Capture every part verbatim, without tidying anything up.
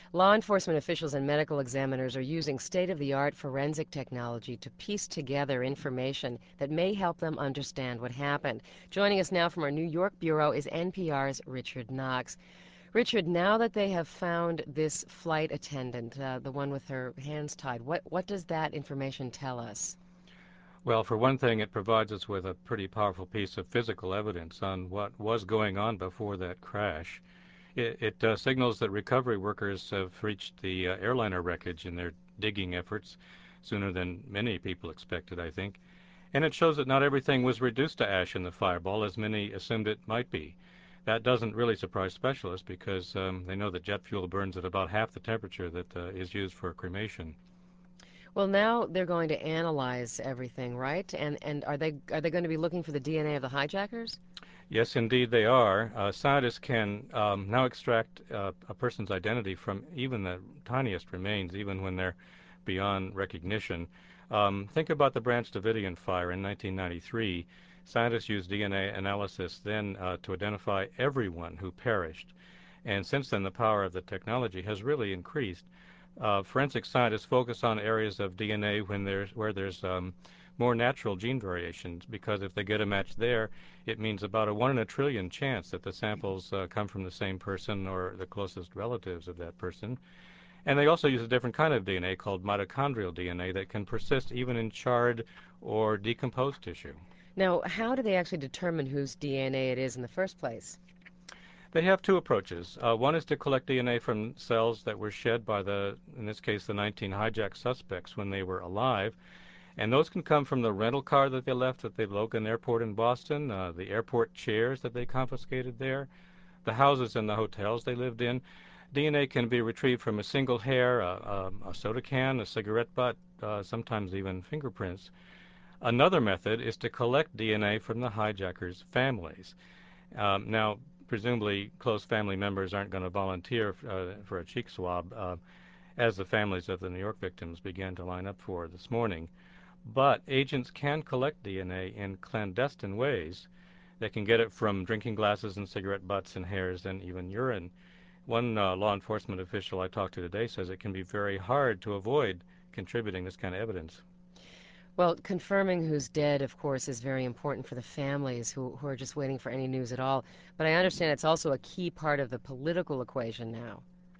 Law enforcement officials and medical examiners are using state-of-the-art forensic technology to piece together information that may help them understand what happened. Joining us now from our New York bureau is N P R's Richard Knox. Richard, now that they have found this flight attendant, uh, the one with her hands tied, what, what does that information tell us? Well, for one thing, it provides us with a pretty powerful piece of physical evidence on what was going on before that crash. It, it uh, signals that recovery workers have reached the uh, airliner wreckage in their digging efforts sooner than many people expected, I think. And it shows that not everything was reduced to ash in the fireball, as many assumed it might be. That doesn't really surprise specialists because um, they know that jet fuel burns at about half the temperature that uh, is used for cremation. Well, now they're going to analyze everything, right? And and are they are they going to be looking for the D N A of the hijackers? Yes, indeed they are. Uh, scientists can um, now extract uh, a person's identity from even the tiniest remains, even when they're beyond recognition. Um, think about the Branch Davidian fire in nineteen ninety-three. Scientists used D N A analysis then uh, to identify everyone who perished. And since then, the power of the technology has really increased. Uh, forensic scientists focus on areas of D N A when there's, where there's um, more natural gene variations, because if they get a match there, it means about a one in a trillion chance that the samples uh, come from the same person or the closest relatives of that person. And they also use a different kind of D N A called mitochondrial D N A that can persist even in charred or decomposed tissue. Now, how do they actually determine whose D N A it is in the first place? They have two approaches. Uh, one is to collect D N A from cells that were shed by the, in this case, the nineteen hijacked suspects when they were alive. And those can come from the rental car that they left at the Logan Airport in Boston, uh, the airport chairs that they confiscated there, the houses and the hotels they lived in. D N A can be retrieved from a single hair, a, a, a soda can, a cigarette butt, uh, sometimes even fingerprints. Another method is to collect D N A from the hijackers' families. Um, now, presumably, close family members aren't going to volunteer uh, for a cheek swab, uh, as the families of the New York victims began to line up for this morning. But agents can collect D N A in clandestine ways. They can get it from drinking glasses and cigarette butts and hairs and even urine. One uh, law enforcement official I talked to today says it can be very hard to avoid contributing this kind of evidence. Well, confirming who's dead, of course, is very important for the families who, who are just waiting for any news at all. But I understand it's also a key part of the political equation now.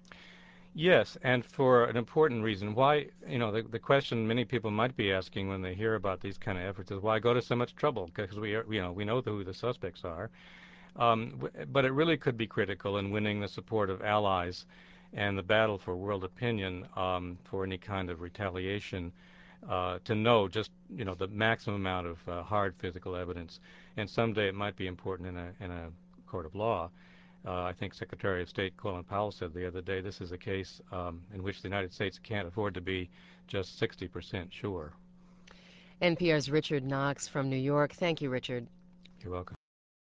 Yes, and for an important reason. Why, you know, the, the question many people might be asking when they hear about these kind of efforts is why go to so much trouble? Because we, are, you know, we know who the suspects are. Um, w- but it really could be critical in winning the support of allies and the battle for world opinion um, for any kind of retaliation. Uh, to know just, you know, the maximum amount of uh, hard physical evidence, and someday it might be important in a in a court of law. Uh, I think Secretary of State Colin Powell said the other day this is a case um, in which the United States can't afford to be just sixty percent sure. N P R's Richard Knox from New York. Thank you, Richard. You're welcome.